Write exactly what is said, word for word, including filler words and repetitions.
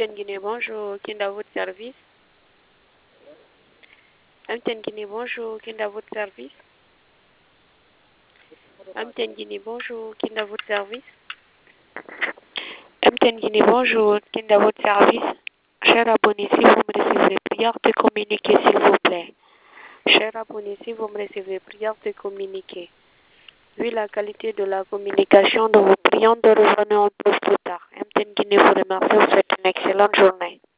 M T N Guinée, bonjour. Qui est à votre service? M T N Guinée, bonjour. Qui est à votre service? M T N Guinée, bonjour. Qui est à votre service? M T N Guinée, bonjour. Qui est à votre service? Cher abonné, si vous me recevez, prière de communiquer, s'il vous plaît. Cher abonné, si vous me recevez, prière de communiquer. Vu la qualité de la communication, nous vous prions de revenir un peu plus tard. M T N Guinée vous remercie. Vous souhaite une excellente journée.